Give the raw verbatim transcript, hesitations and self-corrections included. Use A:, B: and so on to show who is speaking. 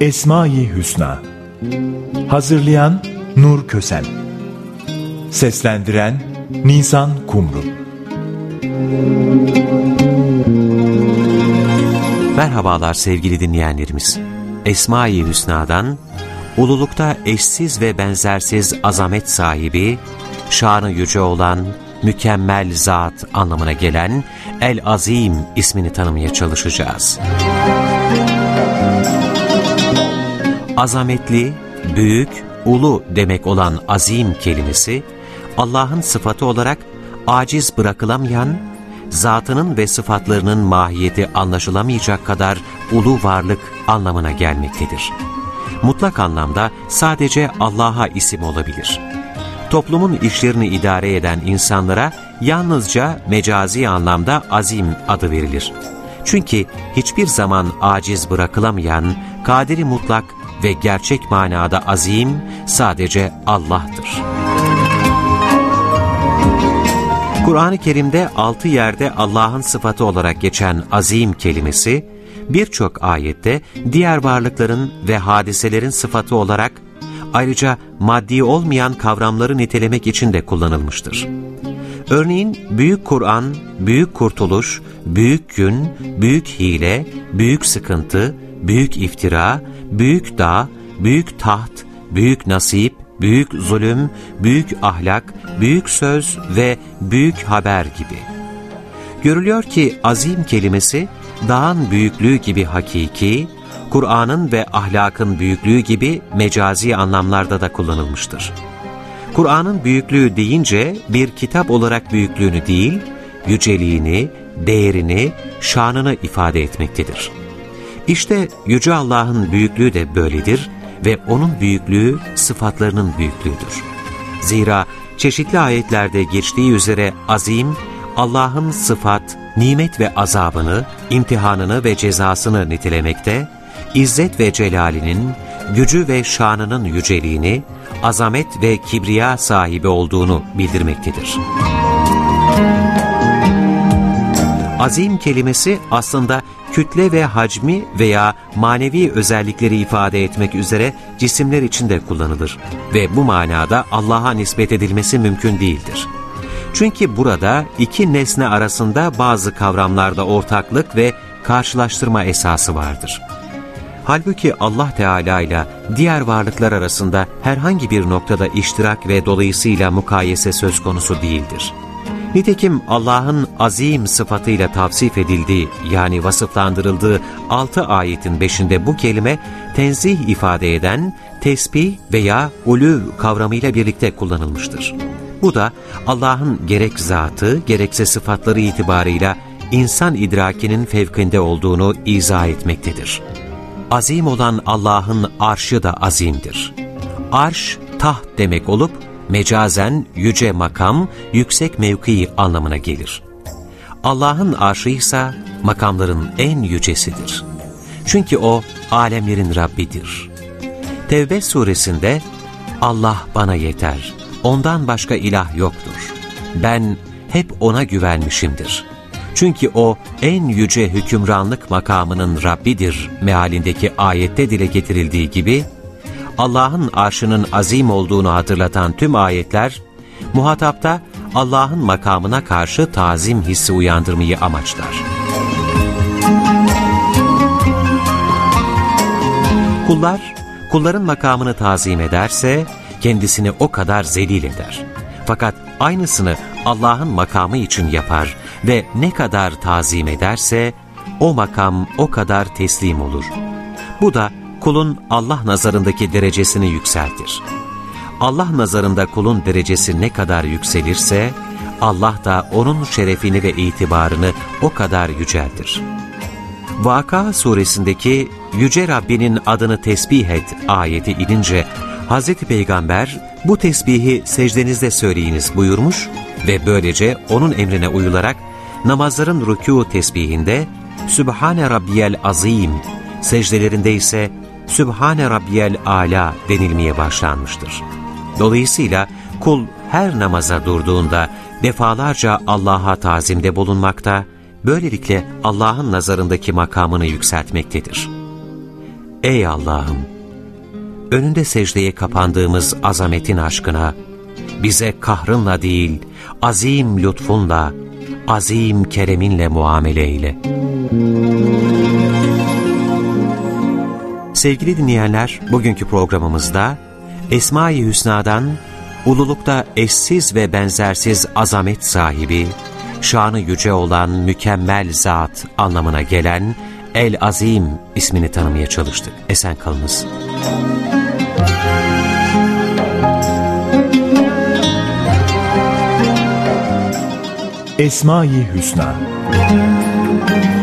A: Esma-i Hüsna. Hazırlayan Nur Kösen. Seslendiren Nisan Kumru.
B: Merhabalar sevgili dinleyenlerimiz. Esma-i Hüsna'dan, ululukta eşsiz ve benzersiz azamet sahibi, şanı yüce olan, mükemmel zat anlamına gelen El-Azim ismini tanımaya çalışacağız. Azametli, büyük, ulu demek olan azim kelimesi, Allah'ın sıfatı olarak aciz bırakılamayan, zatının ve sıfatlarının mahiyeti anlaşılamayacak kadar ulu varlık anlamına gelmektedir. Mutlak anlamda sadece Allah'a isim olabilir. Toplumun işlerini idare eden insanlara yalnızca mecazi anlamda azim adı verilir. Çünkü hiçbir zaman aciz bırakılamayan, kadiri mutlak ve gerçek manada azim sadece Allah'tır. Kur'an-ı Kerim'de altı yerde Allah'ın sıfatı olarak geçen azim kelimesi, birçok ayette diğer varlıkların ve hadiselerin sıfatı olarak, ayrıca maddi olmayan kavramları nitelemek için de kullanılmıştır. Örneğin Büyük Kur'an, Büyük Kurtuluş, Büyük Gün, Büyük Hile, Büyük Sıkıntı, Büyük İftira, Büyük Dağ, Büyük Taht, Büyük Nasip, Büyük Zulüm, Büyük Ahlak, Büyük Söz ve Büyük Haber gibi. Görülüyor ki azim kelimesi, dağın büyüklüğü gibi hakiki, Kur'an'ın ve ahlakın büyüklüğü gibi mecazi anlamlarda da kullanılmıştır. Kur'an'ın büyüklüğü deyince bir kitap olarak büyüklüğünü değil, yüceliğini, değerini, şanını ifade etmektedir. İşte Yüce Allah'ın büyüklüğü de böyledir ve O'nun büyüklüğü sıfatlarının büyüklüğüdür. Zira çeşitli ayetlerde geçtiği üzere azim, Allah'ın sıfat, nimet ve azabını, imtihanını ve cezasını nitelemekte, İzzet ve celalinin, gücü ve şanının yüceliğini, azamet ve kibriya sahibi olduğunu bildirmektedir. Azim kelimesi aslında kütle ve hacmi veya manevi özellikleri ifade etmek üzere cisimler için de kullanılır ve bu manada Allah'a nispet edilmesi mümkün değildir. Çünkü burada iki nesne arasında bazı kavramlarda ortaklık ve karşılaştırma esası vardır. Halbuki Allah Teala ile diğer varlıklar arasında herhangi bir noktada iştirak ve dolayısıyla mukayese söz konusu değildir. Nitekim Allah'ın azim sıfatıyla tavsif edildiği yani vasıflandırıldığı altı ayetin beşinde bu kelime tenzih ifade eden tesbih veya ulû kavramıyla birlikte kullanılmıştır. Bu da Allah'ın gerek zatı gerekse sıfatları itibarıyla insan idrakinin fevkinde olduğunu izah etmektedir. Azim olan Allah'ın arşı da azimdir. Arş, taht demek olup, mecazen yüce makam, yüksek mevki anlamına gelir. Allah'ın arşı ise makamların en yücesidir. Çünkü O, alemlerin Rabbidir. Tevbe suresinde, Allah bana yeter, ondan başka ilah yoktur. Ben hep O'na güvenmişimdir. Çünkü O, en yüce hükümranlık makamının Rabbidir mealindeki ayette dile getirildiği gibi, Allah'ın arşının azim olduğunu hatırlatan tüm ayetler, muhatapta Allah'ın makamına karşı tazim hissi uyandırmayı amaçlar. Kullar, kulların makamını tazim ederse, kendisini o kadar zelil eder. Fakat aynısını Allah'ın makamı için yapar ve ne kadar tazim ederse, o makam o kadar teslim olur. Bu da kulun Allah nazarındaki derecesini yükseltir. Allah nazarında kulun derecesi ne kadar yükselirse, Allah da onun şerefini ve itibarını o kadar yüceltir. Vaka suresindeki Yüce Rabbinin adını tesbih et ayeti inince, Hazreti Peygamber bu tesbihi secdenizde söyleyiniz buyurmuş ve böylece onun emrine uyularak namazların rükû tesbihinde Sübhane Rabbiyel Azim, secdelerinde ise Sübhane Rabbiyel Âlâ denilmeye başlanmıştır. Dolayısıyla kul her namaza durduğunda defalarca Allah'a tazimde bulunmakta, böylelikle Allah'ın nazarındaki makamını yükseltmektedir. Ey Allah'ım! Önünde secdeye kapandığımız azametin aşkına, bize kahrınla değil, azim lütfunla, azim kereminle muamele eyle. Sevgili dinleyenler, bugünkü programımızda Esma-i Hüsna'dan ululukta eşsiz ve benzersiz azamet sahibi, şanı yüce olan mükemmel zat anlamına gelen El-Azim ismini tanımaya çalıştık. Esen kalınız.
A: Esma-i Hüsna.